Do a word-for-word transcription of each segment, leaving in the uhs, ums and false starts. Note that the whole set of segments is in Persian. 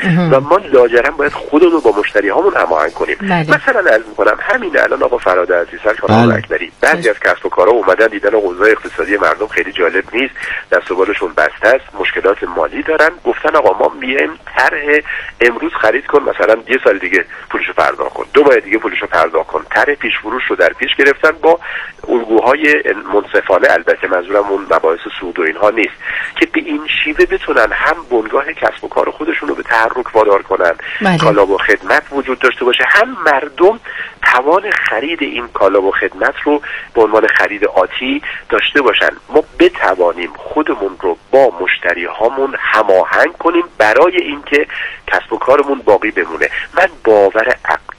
و ما لاجرم باید خودمون رو با مشتری هامون هماهنگ کنیم. بله. مثلا عرض می‌کنم همین الان آقا فراد عزیز کارآفرین اکبری بعضی از کسب و کارها اومدن دیدن اوضاع اقتصادی مردم خیلی جالب نیست، دست و بالشون بسته است، مشکلات مالی دارن، گفتن آقا ما میایم طرح امروز خرید کن، مثلا یه سال دیگه پولشو پرداخت کن، دو ماه دیگه پولشو پرداخت کن. طرح پیش فروش رو در پیش گرفتن با الگوهای منصفانه، البته منظورم اون مباحث سود و اینها نیست، که به این شیوه بتونن هم بنگاه کسب و کار خودشون رو به تحرک وادار کنن، کالا و خدمت وجود داشته باشه، هم مردم توان خرید این کالا و خدمت رو به عنوان خرید آتی داشته باشن. ما بتوانیم خودمون رو با مشتری هامون هماهنگ کنیم برای اینکه کسب و کارمون باقی بمونه. من باور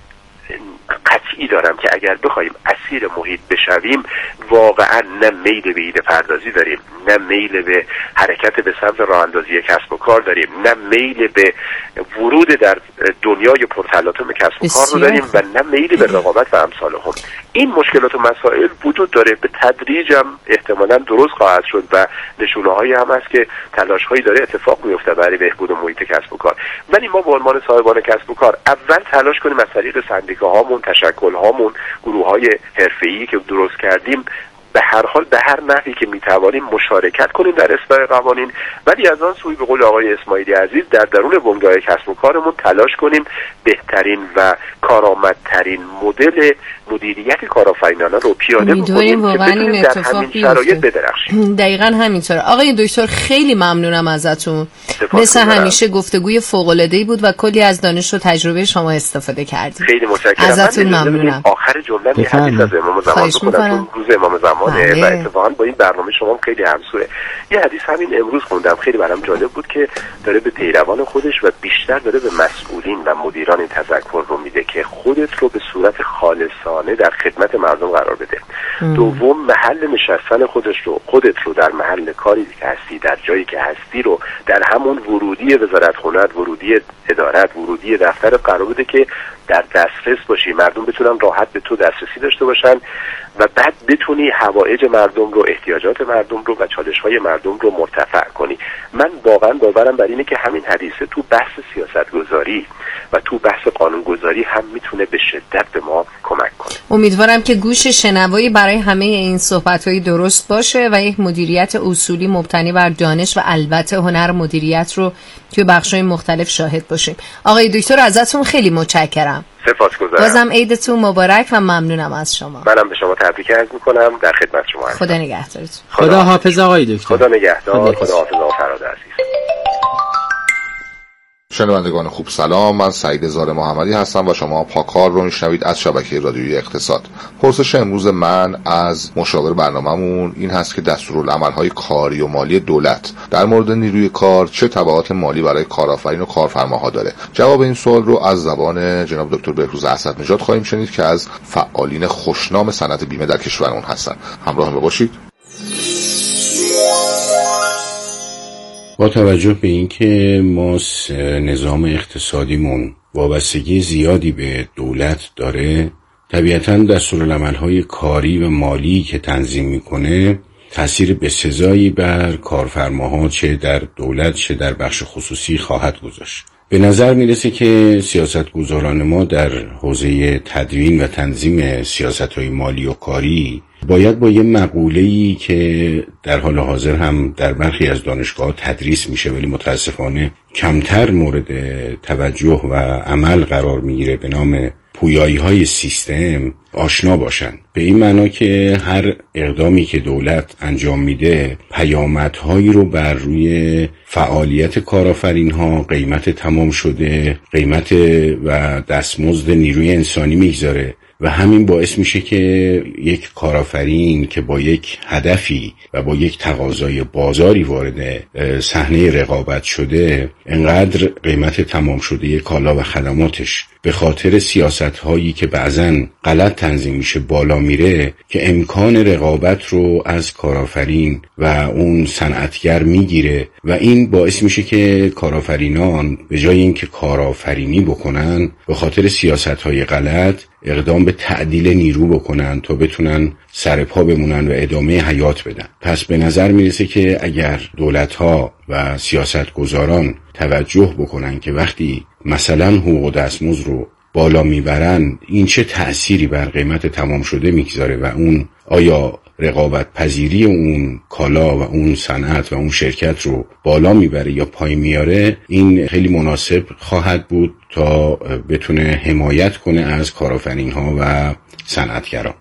قطعی دارم که اگر بخوایم اسیر محیط بشویم واقعا نه میل به ایده پردازی داریم، نه میل به حرکت به سمت راه اندازی کسب و کار داریم، نه میل به ورود در دنیای پرتلاطم کسب و کار رو داریم و نه میل به رقابت و امثال هم. این مشکلات و مسائل وجود داره، به تدریج هم احتمالاً درست خواهد شد و نشونه‌هایی هم هست که تلاش‌هایی داره اتفاق میفته برای بهبود محیط کسب و کار. ولی ما به عنوان صاحبان کسب و کار اول تلاش کنیم از طریق سندیکاهامون، تشکل‌هامون، گروه‌های حرفه‌ای که درست کردیم به هر حال به هر نحوی که میتوانیم مشارکت کنیم در اصلاح قوانین، ولی از آن سوی به قول آقای اسماعیلی عزیز در درون بنگاه کسب و کارمون تلاش کنیم بهترین و کارآمدترین مدل مدیریت کارآفرینانه رو پیاده بکنیم که بتونیم در همین شرایط بدرخشیم. دقیقاً همینطوره. آقای دکتر خیلی ممنونم ازتون، مثل همیشه گفتگوی فوق‌العاده‌ای بود و کلی از دانش و تجربه شما استفاده کردیم. خیلی متشکرم ازتون. ممنونم. آخر جمله یه حدیث از امام زمان بخونم، روز امام زمان و اتفاقا با این برنامه شما خیلی همسوره. یه حدیث همین امروز خوندم، خیلی برام جالب بود که داره به پیروان خودش و بیشتر داره به مسئولین و مدیران این تذکر رو میده که خودت رو به صورت خالصانه در خدمت مردم قرار بده. ام. دوم، محل نشستن خودش رو خودت رو در محل کاری که هستی، در جایی که هستی رو در همون ورودی وزارتخونه، ورودی ادارت، ورودی دفتر قرار بده که در دسترس باشی، مردم بتونن راحت به تو دسترسی داشته باشن و بعد بتونی حوائج مردم رو، احتیاجات مردم رو و چالش‌های مردم رو مرتفع کنی. من واقعا باورم بر اینه که همین حدیثه تو بحث سیاستگذاری و تو بحث قانونگذاری هم میتونه به شدت به ما کمک کنه. امیدوارم که گوش شنوایی برای همه این صحبت‌های درست باشه و یک مدیریت اصولی مبتنی بر دانش و البته هنر مدیریت رو توی بخش‌های مختلف شاهد باشیم. آقای دکتر ازتون خیلی متشکرم. سپاسگزارم. بازم عیدتون مبارک و ممنونم از شما. منم به شما تبریک عرض می‌کنم، در خدمت شما هستم. خدا نگهدارتون. خدا, خدا حافظ آقای دکتر. خدا نگهدار. خدا حافظ آقای فراد عزیز. شنوندگان خوب سلام، من سعید زار محمدی هستم و شما پاکار رو میشنوید از شبکه رادیویی اقتصاد. پرسش امروز من از مشاور برنامه‌مون این هست که دستورالعمل‌های کاری و مالی دولت در مورد نیروی کار چه تبعات مالی برای کارآفرین و کارفرماها داره. جواب این سوال رو از زبان جناب دکتر بهروز اسدنژاد خواهیم شنید که از فعالین خوشنام صنعت بیمه در کشورمون هستن. همراه ما باشید. با توجه به اینکه ما نظام اقتصادیمون وابستگی زیادی به دولت داره، طبیعتاً دستورالعمل‌های کاری و مالی که تنظیم میکنه تأثیر بسزایی بر کارفرماها چه در دولت چه در بخش خصوصی خواهد گذاشت. به نظر میرسه که سیاستگزاران ما در حوزه تدوین و تنظیم سیاست‌های مالی و کاری باید با یه مقوله‌ای که در حال حاضر هم در برخی از دانشگاه‌ها تدریس میشه ولی متاسفانه کمتر مورد توجه و عمل قرار میگیره به نام پویایی‌های سیستم آشنا باشن. به این معنا که هر اقدامی که دولت انجام میده پیامدهایی رو بر روی فعالیت کارآفرین‌ها، قیمت تمام شده، قیمت و دستمزد نیروی انسانی میگذاره و همین باعث میشه که یک کارآفرین که با یک هدفی و با یک تقاضای بازاری وارد صحنه رقابت شده، انقدر قیمت تمام شده کالا و خدماتش به خاطر سیاست‌هایی که بعضن غلط تنظیم میشه بالا میره که امکان رقابت رو از کارآفرین و اون صنعتگر میگیره و این باعث میشه که کارآفرینان به جای اینکه کارآفرینی بکنن به خاطر سیاست‌های غلط اقدام به تعدیل نیرو بکنن تا بتونن سر پا بمونن و ادامه حیات بدن. پس به نظر میرسه که اگر دولت‌ها و سیاستگزاران توجه بکنن که وقتی مثلا حقوق دستمزد رو بالا میبرن این چه تأثیری بر قیمت تمام شده میگذاره و اون آیا رقابت پذیری اون کالا و اون صنعت و اون شرکت رو بالا میبره یا پایین میاره، این خیلی مناسب خواهد بود تا بتونه حمایت کنه از کارآفرین‌ها و صنعتگران.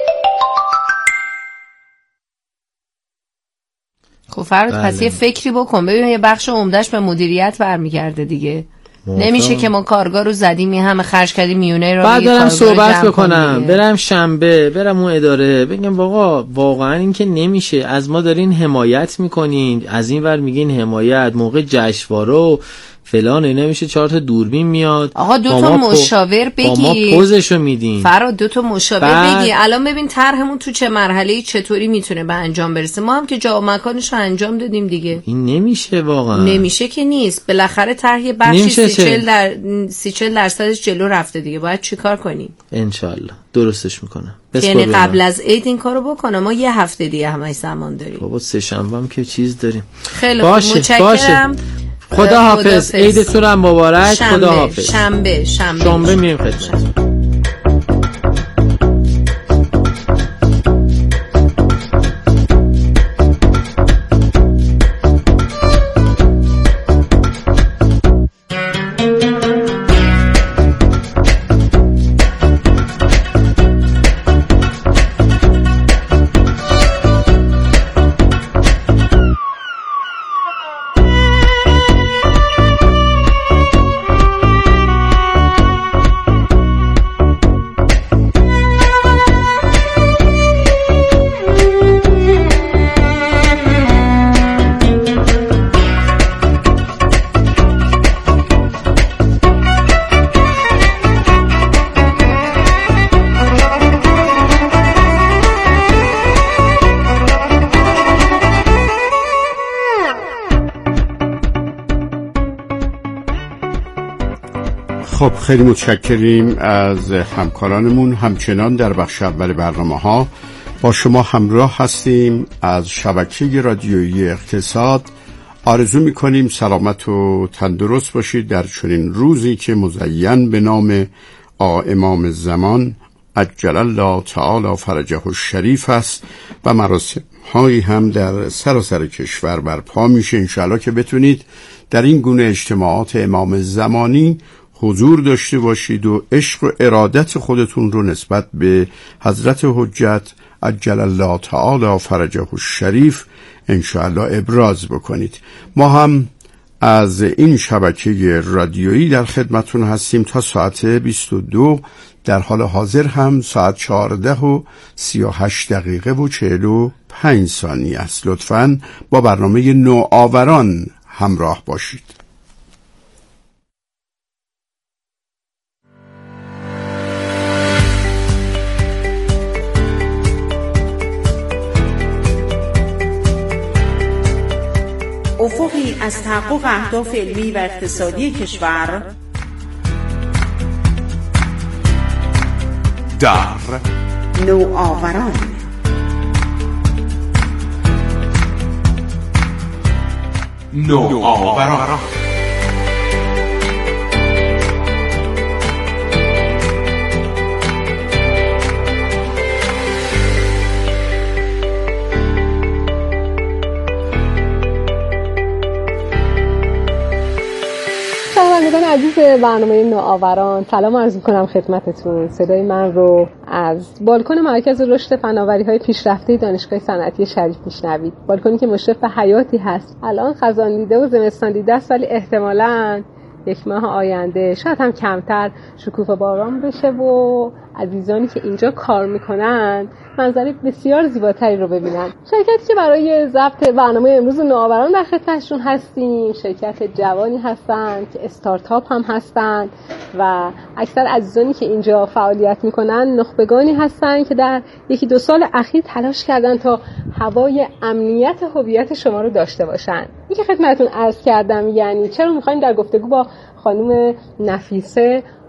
خب فراد پس یه فکری بکن، ببین یه بخش عمدهش به مدیریت برمیگرده دیگه. نمیشه که ما کارگاه رو زدیم این همه خرج کردیم میونه رو بعد برم صحبت بکنم، برم شنبه برم اون اداره بگم آقا واقعا این که نمیشه، از ما دارین حمایت میکنین، از این ور میگین حمایت، موقع جشنواره فلان نمیشه، چهار تا دوربین میاد آقا دو تا مشاور بگی، با ما پوزشو میدین. فراد دو تا مشاور بگی الان ببین طرحمون تو چه مرحله‌ای چطوری میتونه به انجام برسه. ما هم که جا و مکانش رو انجام دادیم دیگه. این نمیشه واقعا، نمیشه که نیست، بالاخره طرح بخشی سی چهل در سی چهل درصدش جلو رفته دیگه. باید چیکار کنیم؟ ان شاءالله درستش میکنم. یعنی قبل از عید این کارو بکنم. ما یه هفته دیگه همش زمان داریم. بابا سه شنبه هم که چیز داریم. خیلی خوب متشکرم. خدا حافظ. عیدتون هم مبارک. خدا حافظ. شنبه شنبه شنبه میریم خدمت. خب خیلی متشکریم از همکارانمون. همچنان در بخش اول برنامه ها با شما همراه هستیم از شبکه رادیویی اقتصاد. آرزو میکنیم سلامت و تندرست باشید در چنین روزی که مزین به نام آ امام زمان عجل الله تعالی فرجه الشریف است و مراسم هایی هم در سراسر کشور برپا میشه. انشاءالله که بتونید در این گونه اجتماعات امام زمانی حضور داشته باشید و عشق و ارادت خودتون رو نسبت به حضرت حجت عجل الله تعالی فرجه الشریف انشاءالله ابراز بکنید. ما هم از این شبکه رادیویی در خدمتون هستیم تا ساعت بیست و دو. در حال حاضر هم ساعت چهارده و سی و هشت دقیقه و چهل و پنج ثانیه است. لطفاً با برنامه نوآوران همراه باشید. افقی از تحقق اهداف علمی و اقتصادی کشور در نوآوران. نوآوران شنوندگان عزیز برنامه نوآوران، سلام عرض می‌کنم خدمتتون. صدای من رو از بالکن مرکز رشد فناوری‌های پیشرفته دانشگاه صنعتی شریف میشنوید. بالکنی که مشرف به حیاتی هست. الان خزان دیده و زمستان دیده است، ولی احتمالاً یک ماه آینده شاید هم کمتر شکوفه باران بشه و عزیزانی که اینجا کار میکنن منظره بسیار زیباتری رو ببینن. شرکتی که برای ضبط برنامه امروز نوآوران در خدمتشون هستیم شرکت جوانی هستن که استارتاپ هم هستن و اکثر عزیزانی که اینجا فعالیت میکنن نخبگانی هستن که در یکی دو سال اخیر تلاش کردن تا هوای امنیت هویت شما رو داشته باشن. این که خدمتتون عرض کردم یعنی چرا میخوایم در گفتگو با خانم نفیسه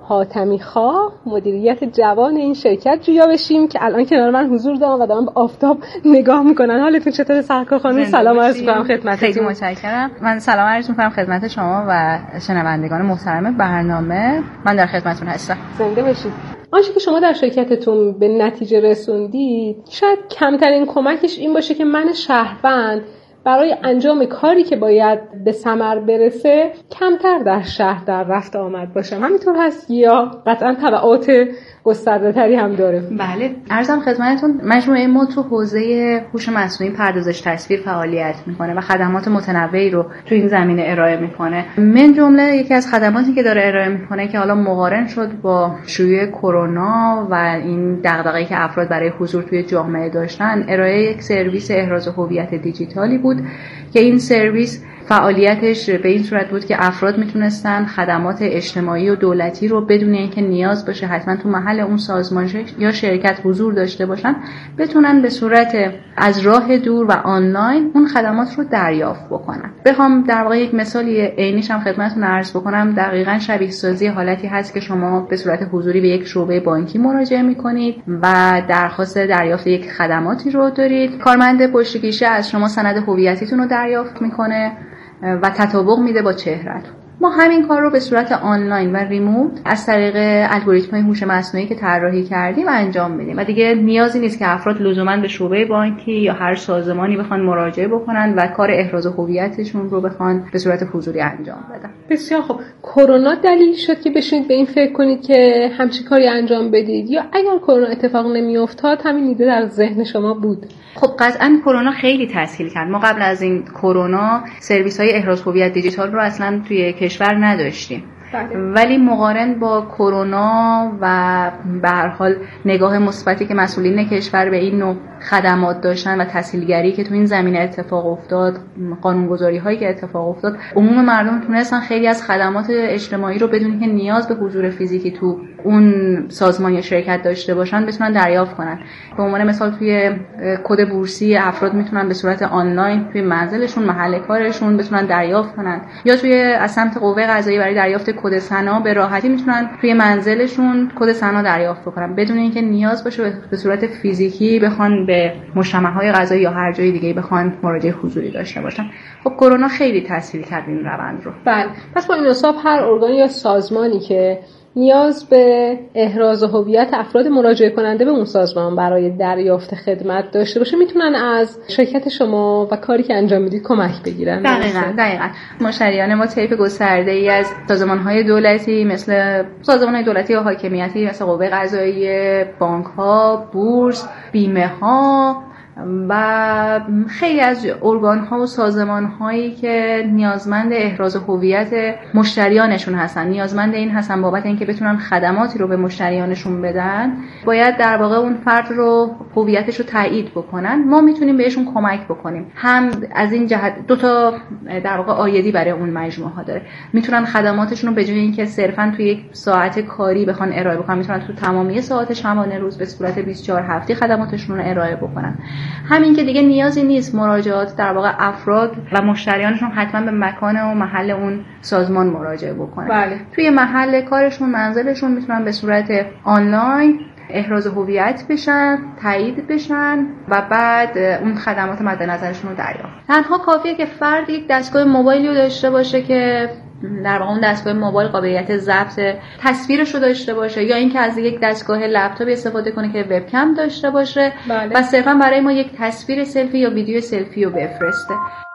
حاتمی خواه مدیریت جوان این شرکت جویا بشیم که الان کنار من حضور دارم و دارم به آفتاب نگاه میکنن. حالتون چطوره سرکار خانم؟ سلام عرض میکنم خدمتتون. خیلی متشکرم. من سلام عرض میکنم خدمت شما و شنوندگان محترم برنامه. من در خدمتتون هستم. زنده باشید. آنچه که شما در شرکتتون به نتیجه رسوندید شاید کمترین کمکش این باشه که من شهروند برای انجام کاری که باید به ثمر برسه کمتر در شهر در رفت آمد باشم. همینطور هست یا قطعا تبعات گسترده‌تری هم داره؟ بله، عرضم خدمتتون مجموعه ما تو حوزه هوش مصنوعی پردازش تصویر فعالیت میکنه و خدمات متنوعی رو تو این زمینه ارائه میکنه. من جمله یکی از خدماتی که داره ارائه میکنه که حالا مقارن شد با شیوع کرونا و این دغدغه‌ای که افراد برای حضور توی جامعه داشتن، ارائه یک سرویس احراز هویت دیجیتالی بود که این سرویس فعالیتش به این صورت بود که افراد میتونستن خدمات اجتماعی و دولتی رو بدون اینکه نیاز باشه حتما تو محل اون سازمان یا شرکت حضور داشته باشن بتونن به صورت از راه دور و آنلاین اون خدمات رو دریافت بکنن. بخوام در واقع یک مثالی عینیش هم خدمتتون عرض بکنم، دقیقاً شبیه سازی حالتی هست که شما به صورت حضوری به یک شعبه بانکی مراجعه میکنید و درخواست دریافت یک خدماتی رو دارید. کارمند پشت گیشه از شما سند هویتیتون رو دریافت میکنه و تطابق میده با چهره‌تون. ما همین کار رو به صورت آنلاین و ریموت از طریق الگوریتم‌های هوش مصنوعی که طراحی کردیم انجام میدیم و دیگه نیازی نیست که افراد لزوما به شعبه بانکی یا هر سازمانی بخوان مراجعه بکنن و کار احراز هویتشون رو بخوان به صورت حضوری انجام بدن. بسیار خب. کرونا دلیل شد که بشینید به این فکر کنید که همچین کاری انجام بدید یا اگر کرونا اتفاق نمیافتاد همین ایده در ذهن شما بود؟ خب قطعاً کرونا خیلی تسهیل کرد. ما قبل از این کرونا سرویس‌های احراز هویت دیجیتال رو اصلاً توی کشور نداشتیم. بله. ولی مقارن با کرونا و به هر حال نگاه مثبتی که مسئولین کشور به این نوع خدمات داشتن و تسهیلگری که تو این زمینه اتفاق افتاد، قانونگذاری هایی که اتفاق افتاد، عموم مردم تونستن خیلی از خدمات اجتماعی رو بدون که نیاز به حضور فیزیکی تو اون سازمان یا شرکت داشته باشن بتونن دریافت کنن. به عنوان مثال توی کد بورسی افراد میتونن به صورت آنلاین توی منزلشون، محل کارشون بتونن دریافت کنن، یا توی از سمت قوه قضاییه برای دریافت کد سنا به راحتی میتونن توی منزلشون کد سنا دریافت بکنن بدون اینکه نیاز باشه به صورت فیزیکی بخوان به مجتمع‌های قضایی یا هر جای دیگه بخوان مراجعه حضوری داشته باشن. خب کرونا خیلی تسهیل کرد این روند رو. بله. پس با این حساب هر ارگانی یا سازمانی که نیاز به احراز هویت افراد مراجعه کننده به اون سازمان برای دریافت خدمت داشته باشه میتونن از شرکت شما و کاری که انجام میدید کمک بگیرن. دقیقاً دقیقاً مشتریان ما طیف گسترده‌ای از سازمان‌های دولتی مثل سازمان‌های دولتی و حاکمیتی مثل قوه قضاییه، بانک‌ها، بورس، بیمه‌ها و خیلی از ارگان‌ها و سازمان‌هایی که نیازمند احراز هویت مشتریانشون هستن، نیازمند این هستن بابت اینکه بتونن خدماتی رو به مشتریانشون بدن، باید در واقع اون فرد رو هویتش رو تایید بکنن. ما میتونیم بهشون کمک بکنیم. هم از این جهت دو تا در واقع آیدی برای اون مجموعه ها داره. میتونن خدماتشون رو به جای اینکه صرفاً توی یک ساعت کاری بخوان ارائه بکنن، میتونن تو تمامی ساعات شبانه روز به صورت بیست و چهار هفته خدماتشون رو ارائه بکنن. همین که دیگه نیازی نیست مراجعات در واقع افراد و مشتریانشون حتما به مکان و محل اون سازمان مراجعه بکنن. بله. توی محل کارشون، منزلشون میتونن به صورت آنلاین احراز هویت بشن، تایید بشن و بعد اون خدمات مد نظرشون رو دریافت. تنها کافیه که فرد یک دستگاه موبایلی رو داشته باشه که در واقع اون دستگاه موبایل قابلیت ضبط تصویرش رو داشته باشه یا اینکه از یک دستگاه لپتاپ استفاده کنه که وبکم داشته باشه. بله. و صرفا برای ما یک تصویر سلفی یا ویدیو سلفی رو بفرسته.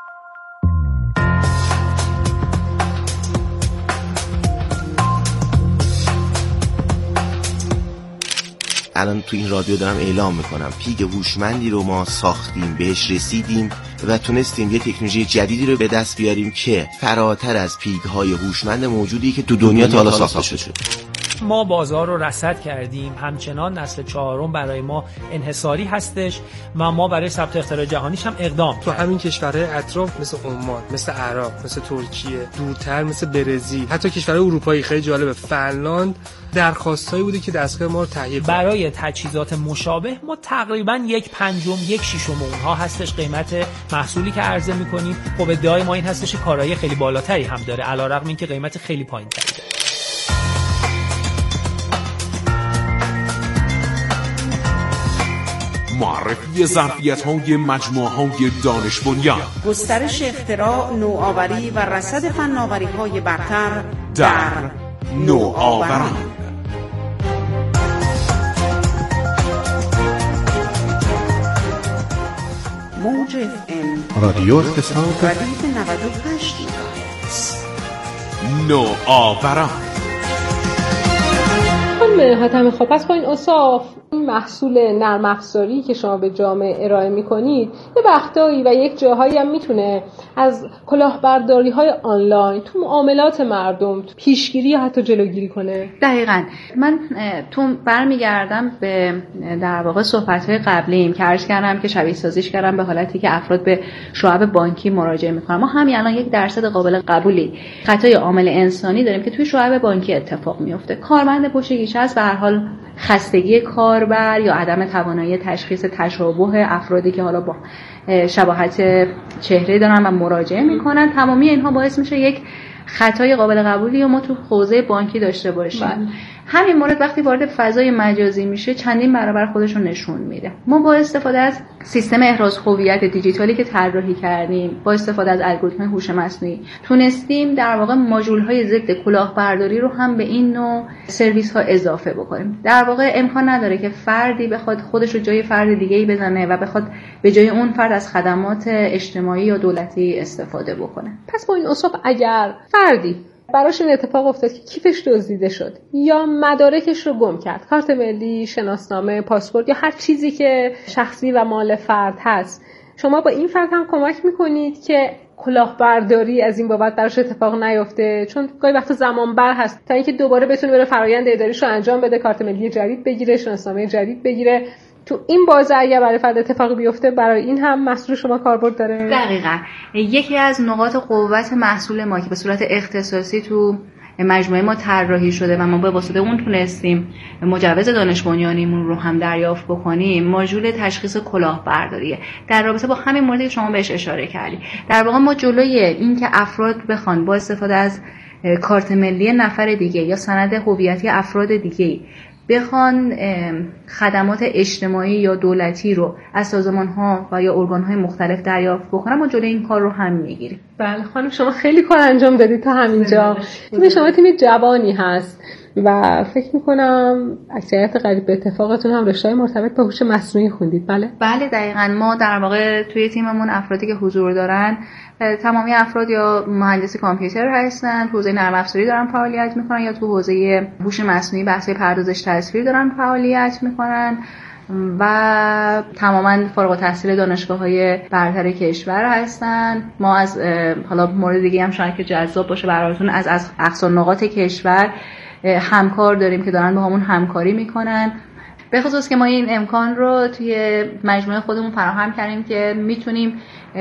الان تو این رادیو دارم اعلام میکنم پیگ هوشمندی رو ما ساختیم، بهش رسیدیم و تونستیم یه تکنولوژی جدیدی رو به دست بیاریم که فراتر از پیگ‌های هوشمند موجودی که تو دنیا تا حالا ساخته شده. ما بازار رو رصد کردیم، همچنان نسل چهارم برای ما انحصاری هستش و ما برای ثبت اختراع جهانیش هم اقدام تو همین کشورهای اطراف مثل عمان، مثل عراق، مثل ترکیه، دورتر مثل برزیل، حتی کشورهای اروپایی خیلی جالبه، فنلاند، درخواستایی بوده که دستگاه ما رو تهیه کنه. برای تجهیزات مشابه ما تقریبا یک پنجم یک ششم اونها هستش قیمت محصولی که عرضه می‌کنیم. خب ادعای ما این هستش کارایی خیلی بالاتری هم داره علیرغم اینکه قیمت خیلی پایین‌تری داره. معرفی ظرفیت‌های مجموعه‌های دانش بنیان، گسترش اختراع، نوآوری و رصد فناوری‌های برتر در نوآوران. موج اف ام رادیو اقتصاد ردیف نود و هشت مگاهرتز. نوآوران. خانم حاتمی، خب پس با این اوصاف این محصول نرم افزاری که شما به جامعه ارائه میکنید یه وقتایی و یک جاهایی هم میتونه از کلاهبرداری های آنلاین تو معاملات مردم تو پیشگیری یا حتی جلوگیری کنه؟ دقیقاً. من تو برمیگردم به در واقع صحبت‌های قبلیم که عرض کردم که شبیه سازیش کردم به حالتی که افراد به شعب بانکی مراجعه میکنن. ما همین الان یک درصد قابل قبولی خطای عامل انسانی داریم که توی شعب بانکی اتفاق میفته. کارمند پشت گیشه است، به هر حال خستگی کاربر یا عدم توانایی تشخیص تشابه افرادی که حالا با شباهت چهره دارن و مراجعه میکنن، تمامی اینها باعث میشه یک خطای قابل قبولی و ما تو حوزه بانکی داشته باشیم. همین مورد وقتی وارد فضای مجازی میشه چندین برابر خودش رو نشون میده. ما با استفاده از سیستم احراز هویت دیجیتالی که طراحی کردیم، با استفاده از الگوریتم هوش مصنوعی تونستیم در واقع ماژول‌های ضد کلاهبرداری رو هم به این نوع سرویس‌ها اضافه بکنیم. در واقع امکان نداره که فردی بخواد خودش رو جای فرد دیگه‌ای بزنه و بخواد به جای اون فرد از خدمات اجتماعی یا دولتی استفاده بکنه. پس با این اوصاف اگر فردی براش این اتفاق افتاد که کیفش دزدیده شد یا مدارکش رو گم کرد، کارت ملی، شناسنامه، پاسپورت یا هر چیزی که شخصی و مال فرد هست، شما با این فرد هم کمک میکنید که کلاهبرداری از این بابت براش اتفاق نیفته؟ چون گاهی وقتا زمان بر هست تا اینکه دوباره بتونه بره فرآیند اداریش رو انجام بده، کارت ملی جدید بگیره، شناسنامه جدید بگیره. تو این بازه اگر برای فرد اتفاقی بیفته، برای این هم محصول شما کاربرد داره؟ دقیقاً. یکی از نقاط قوت محصول ما که به صورت اختصاصی تو مجموعه ما طراحی شده و ما به واسطه اون تونستیم مجوز دانش بنیانیمون رو هم دریافت بکنیم، ماژول تشخیص کلاهبرداریه. در رابطه با همین موردی که شما بهش اشاره کردید، در واقع ما جلوی این که افراد بخوان با استفاده از کارت ملی نفر دیگه یا سند هویتی افراد دیگه بخوان خدمات اجتماعی یا دولتی رو از سازمان‌ها و یا ارگان‌های مختلف دریافت بکنن، ما جلوی این کار رو هم میگیریم. بله خانم، شما خیلی کار انجام دادید تا همینجا. تیم شما تیم جوانی هست و فکر میکنم اکثریت قریب به اتفاقتون هم رشته‌های مرتبط به هوش مصنوعی خوندید. بله بله دقیقاً. ما در واقع توی تیممون افرادی که حضور دارن تمامی افراد یا مهندسی کامپیوتر هستن، تو حوزه نرم افزاری دارن فعالیت میکنن یا تو حوزه هوش مصنوعی بحث پردازش تصویر دارن فعالیت میکنن و تماما فارغ التحصیل دانشگاه‌های برتر کشور هستن. ما از حالا مورد دیگه هم شاید که جذاب باشه براتون، از از اقصا نقاط کشور همکار داریم که دارن با همون همکاری میکنن. به خصوص که ما این امکان رو توی مجموعه خودمون فراهم کردیم که میتونیم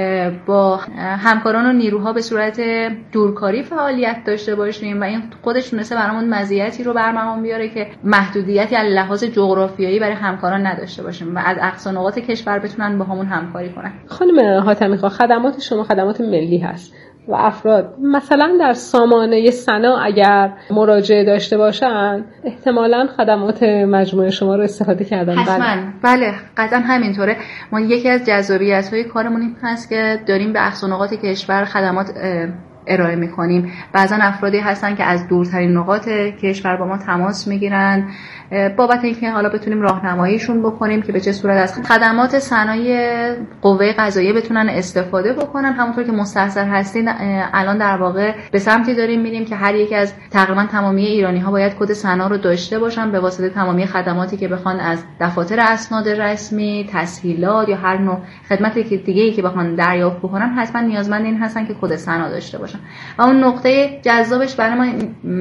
با همکاران و نیروها به صورت دورکاری فعالیت داشته باشیم و این خودش تونسته برامون مزیتی رو برمغان بیاره که محدودیتی از لحاظ جغرافیایی برای همکاران نداشته باشیم و از اقصا نقاط کشور بتونن با همون همکاری کنن. خانم حاتمی، خدمات شما خدمات ملی هست و افراد مثلا در سامانه سنا اگر مراجعه داشته باشن احتمالاً خدمات مجموعه شما رو استفاده کردن. حتما بله قطعا همینطوره. ما یکی از جذابیت‌های کارمون این هست که داریم به اقصا نقاط کشور خدمات ارائه می‌کنیم. بعضا افرادی هستن که از دورترین نقاط کشور با ما تماس میگیرن بابت اینکه حالا بتونیم راهنماییشون بکنیم که به چه صورت از خدمات صنایع قوه قضاییه بتونن استفاده بکنن. همونطور که مستحضر هستین الان در واقع به سمتی داریم میریم که هر یک از تقریبا تمامی ایرانی‌ها باید کد سنا رو داشته باشن به واسطه تمامی خدماتی که بخوان از دفاتر اسناد رسمی، تسهیلات یا هر نوع خدمتی که دیگه‌ای که بخوان دریافت بکنن حتما نیازمند این هستن که کد سنا داشته باشن. و اون نقطه جذابش برای ما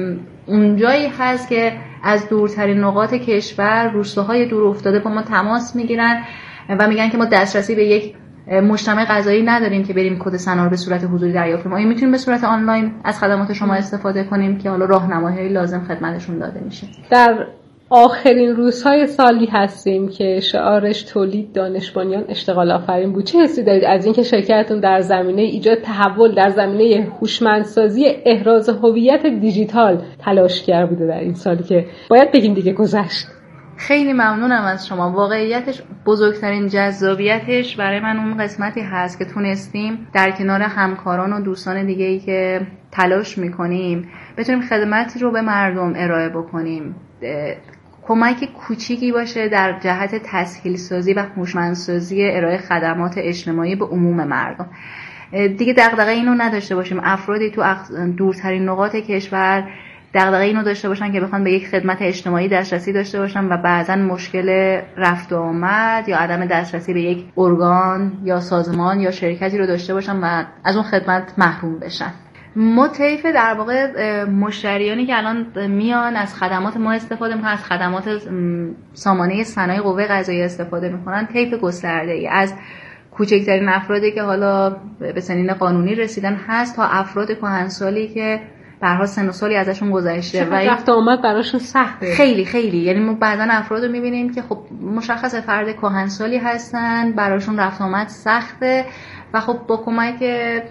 اونجایی هست که از دورترین نقاط کشور، روستاهای دور افتاده با ما تماس میگیرن و میگن که ما دسترسی به یک مجتمع قضایی نداریم که بریم کد سنا رو به صورت حضوری دریافت کنیم. ما میتونیم به صورت آنلاین از خدمات شما استفاده کنیم که حالا راهنمایی لازم خدمتشون داده میشه. در آخرین روزهای سالی هستیم که شعارش تولید دانش بنیان اشتغال آفرین بود. چه حسی دارید از اینکه شرکتتون در زمینه ایجاد تحول در زمینه هوشمندسازی احراز هویت دیجیتال تلاش کرده بوده در این سالی که باید بگیم دیگه گذشت؟ خیلی ممنونم از شما. واقعیتش بزرگترین جذابیتش برای من اون قسمتی هست که تونستیم در کنار همکاران و دوستان دیگه‌ای که تلاش میکنیم بتونیم خدمتی رو به مردم ارائه بکنیم، کمک کوچیکی باشه در جهت تسهیل سازی و هوشمندسازی ارائه خدمات اجتماعی به عموم مردم. دیگه دغدغه اینو نداشته باشیم افرادی تو دورترین نقاط کشور دغدغه اینو داشته باشن که بخوان به یک خدمت اجتماعی دسترسی داشته باشن و بعضا مشکل رفت و آمد یا عدم دسترسی به یک ارگان یا سازمان یا شرکتی رو داشته باشن و از اون خدمت محروم بشن. ما طیف در واقع مشتریانی که الان میان از خدمات ما استفاده میکنن، از خدمات سامانه صنایع قوه قضاییه استفاده میکنن، طیف گسترده‌ای از کوچکترین افرادی که حالا به سنین قانونی رسیدن هست تا افراد کهنسالی که به هر حال سن و سالی ازشون گذشته و رفت آمد براشون سخته. خیلی خیلی یعنی ما بعضا افراد رو میبینیم که خب مشخص فرد کهنسالی هستن، براشون رفت آمد سخته و خب با کمک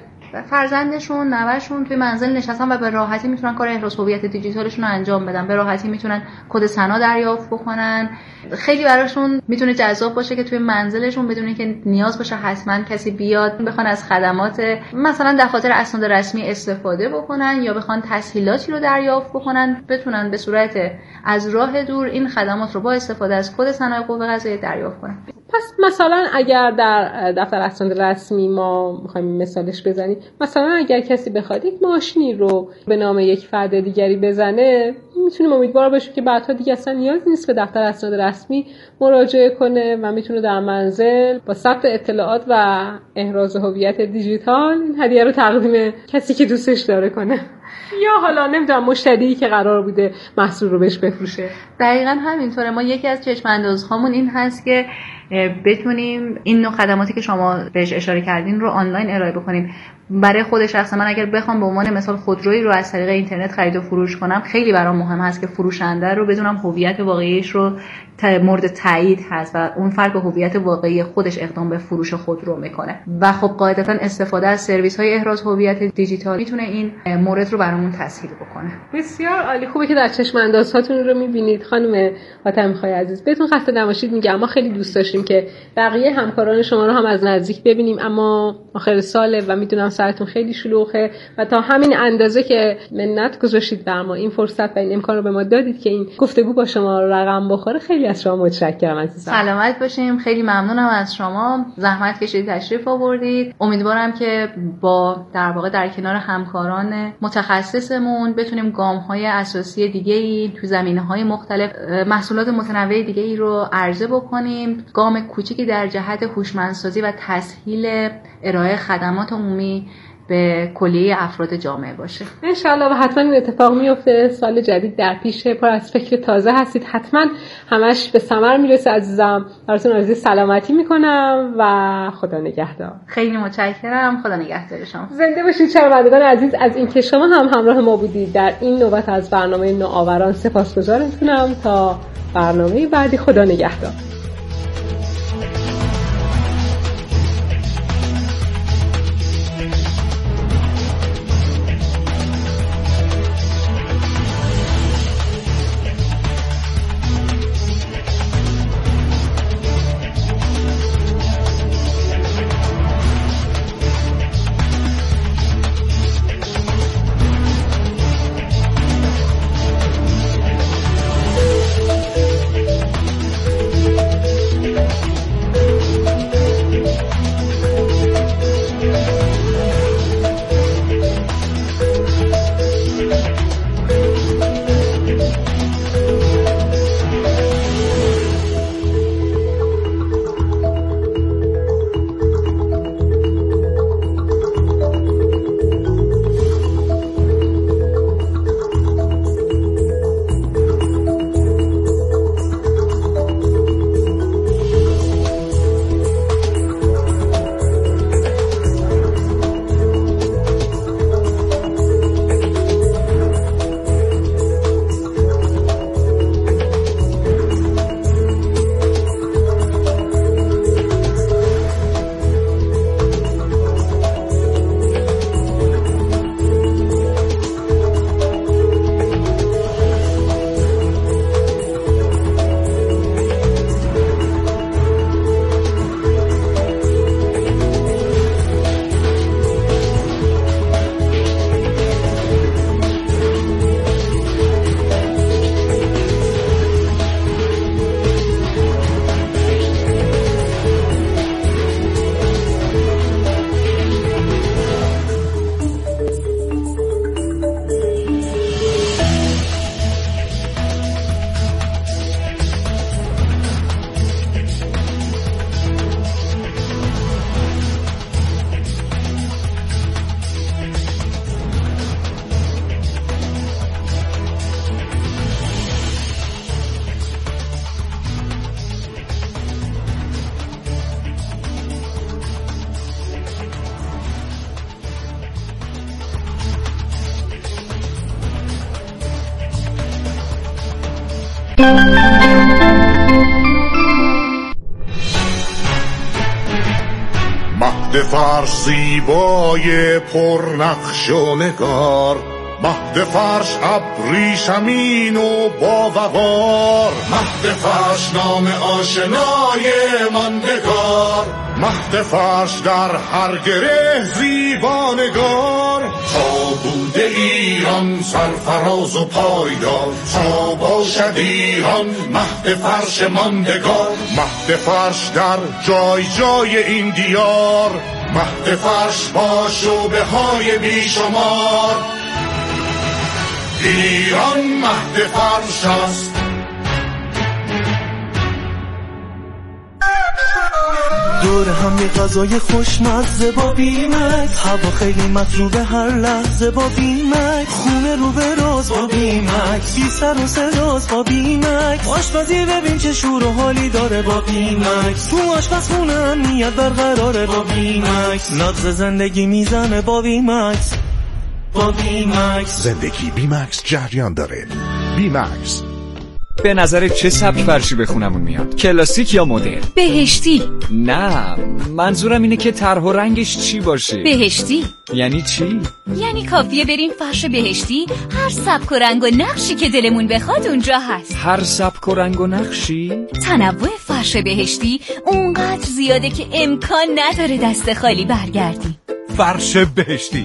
فرزندشون نوه‌شون توی منزل نشستن و به راحتی میتونن کار احراز هویت دیجیتالشون رو انجام بدن، به راحتی میتونن کد سنا دریافت بکنن. خیلی براشون میتونه جذاب باشه که توی منزلشون بدون که نیاز باشه حتما کسی بیاد بخوان از خدمات مثلا دفاتر اسناد رسمی استفاده بکنن یا بخوان تسهیلاتی رو دریافت بکنن، بتونن به صورت از راه دور این خدمات رو با استفاده از کد سنا قوه قضاییه دریافت کنن. پس مثلا اگر در دفتر اسناد رسمی ما می‌خوایم مثالش بزنیم، مثلا اگر کسی بخواد یک ماشینی رو به نام یک فرد دیگری بزنه، میتونیم امیدوار باشیم که بعدها دیگه اصلا نیاز نیست به دفتر اسناد رسمی مراجعه کنه و میتونه در منزل با ثبت اطلاعات و احراز هویت دیجیتال این هدیه رو تقدیم کسی که دوستش داره کنه. یا حالا نمیدونم مشتری که قرار بوده محصول رو بهش بفروشه. دقیقاً همینطوره. ما یکی از چشم اندازهامون این هست که بتونیم این نوع خدماتی که شما بهش اشاره کردین رو آنلاین ارائه بکنیم. برای خود شخص من اگر بخوام به عنوان مثال خودرویی رو از طریق اینترنت خرید و فروش کنم، خیلی برام مهم هست که فروشنده رو بدونم هویت واقعیش رو مورد تایید هست و اون فرد به هویت واقعی خودش اقدام به فروش خودرو میکنه و خب قاعدتا استفاده از سرویس‌های احراز هویت دیجیتال میتونه این مورد رو برامون تسهیل بکنه. بسیار عالی. خوبه که در چشم اندازهاتون رو میبینید. خانم حاتمی خای عزیز، بهتون خسته نباشید میگم. ما خیلی دوست داشتیم که بقیه همکاران شما رو هم از نزدیک ببینیم، اما آخر ساله و میدونم سرتون خیلی شلوغه و تا همین اندازه که منت گذاشتید بر ما این فرصت و این امکان رو به ما دادید که این گفتگو با شما رقم بخوره، خیلی از شما متشکرم عزیزم. سلامت باشیم. خیلی ممنونم از شما، زحمت کشیدید تشریف آوردید. امیدوارم که با در واقع در کنار همکاران متخصصمون بتونیم گام‌های اساسی دیگه‌ای تو زمینه‌های مختلف محصولات متنوع دیگه‌ای رو عرضه بکنیم. گام کوچیکی در جهت هوشمندسازی و تسهیل ارائه خدمات عمومی به کلیه افراد جامعه باشه. انشالله و حتما این اتفاق میفته. سال جدید در پیشه، پر از فکر تازه هستید، حتما همش به ثمر میرسه. عزیزم براتون آرزوی سلامتی میکنم و خدا نگهدار. خیلی متشکرم. خدا نگهدار شما. زنده باشید شنوندگان عزیز. از اینکه شما هم همراه ما بودید در این نوبت از برنامه نوآوران سپاسگزارتونم. تا برنامه بعدی، خدا نگهدار. مهد فرش زیبای پرنقش و نگار، مهد فرش ابریشمین و با وقار، مهد فرش نام آشنای ماندگار، مهد فرش در هر گره زیبانگار. تا بوده ایران سرفراز و پایدار، تا باشد ایران مهد فرش ماندگار. مهد فرش در جای جای این دیار، مهد فرش با شعبه های بیشمار. ایران مهد فرش است. دور هم یه غذای خوشمزه با بیمکس، هوا خیلی مطلوبه هر لحظه با بیمکس، خونه رو به راز با بیمکس، بی سر و سراز با بیمکس، آشپزی ببین چه شور و حالی داره با بیمکس، تو آشپزخونه امنیت برقراره با بیمکس، نبض زندگی میزنه با بیمکس. با بیمکس زندگی بیمکس جریان داره. بیمکس. به نظر چه سبک فرشی به خونمون میاد؟ کلاسیک یا مدرن؟ بهشتی. نه، منظورم اینه که طرح و رنگش چی باشه. بهشتی یعنی چی؟ یعنی کافیه بریم فرش بهشتی، هر سبک و رنگ و نقشی که دلمون بخواد اونجا هست. هر سبک و رنگ و نقشی؟ تنوع فرش بهشتی اونقدر زیاده که امکان نداره دست خالی برگردی. فرش بهشتی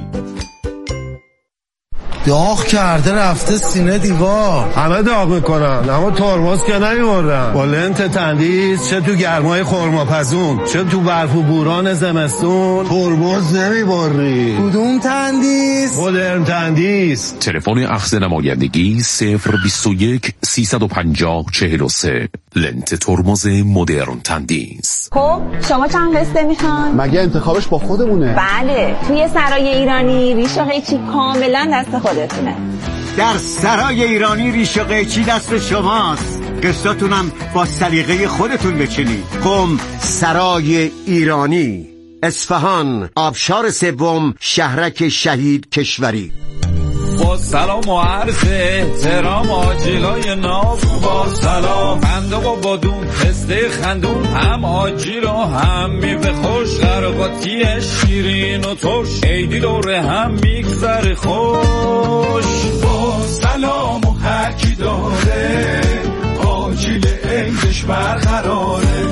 داغ کرده رفته سینه دیوار. همه داغ میکنن اما ترمز که نمیوردن. با لنت تندیس چه تو گرمای خرماپزون چه تو برف و بوران زمستون ترمز نمیبری. کدوم تندیس؟ مدرن تندیس. تلفن اخذ نمایندگی صفر بیست و یک سیصد و پنجاه چهل و سه. لنت ترمز مدرن تندیس. خب شما چند قسطه میخوان؟ مگه انتخابش با خودمونه؟ بله، توی سرای ایرانی ریش و قیچی کاملا دست خودتونه. در سرای ایرانی ریش و قیچی دست شماست، قسطاتونم با سلیقه خودتون بچینید. قم سرای ایرانی، اصفهان، آبشار سوم، شهرک شهید کشوری. با سلام و عرض احترام آجیلای ناف، با سلام بنده و بادون پسته خندون، هم آجیل و هم میوه خوش، قرقاتی شیرین و ترش، عیدی دوره هم میگذره خوش. با سلام و هرکی داره آجیل عیدش برقراره.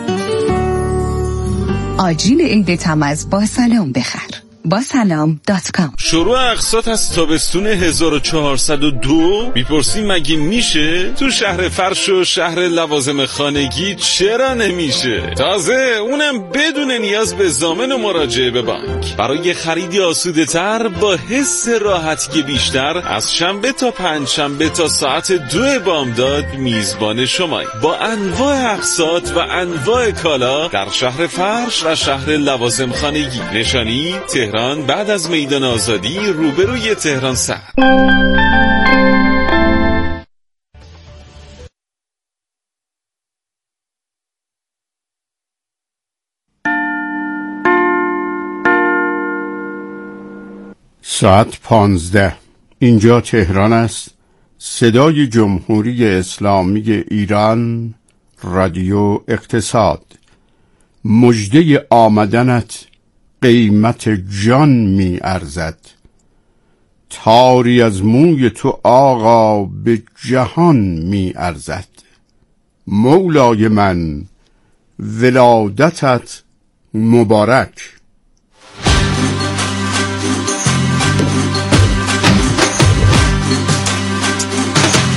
آجیل عید تمز با سلام بخر. با سلام دات کام. شروع اقساط از تابستون هزار و چهارصد و دو. میپرسی مگه میشه؟ تو شهر فرش و شهر لوازم خانگی چرا نمیشه؟ تازه اونم بدون نیاز به ضامن و مراجعه به بانک. برای خریدی آسوده تر با حس راحتی بیشتر، از شنبه تا پنج شنبه تا ساعت دو بامداد میزبان شمای با انواع اقساط و انواع کالا در شهر فرش و شهر لوازم خانگی. نشانی تهران بعد از میدان آزادی روبروی تهران سر. ساعت پانزده. اینجا تهران است. صدای جمهوری اسلامی ایران، رادیو اقتصاد. مژده آمدنت قیمت جان می ارزد. تاری از موی تو آقا به جهان می ارزد. مولای من ولادتت مبارک.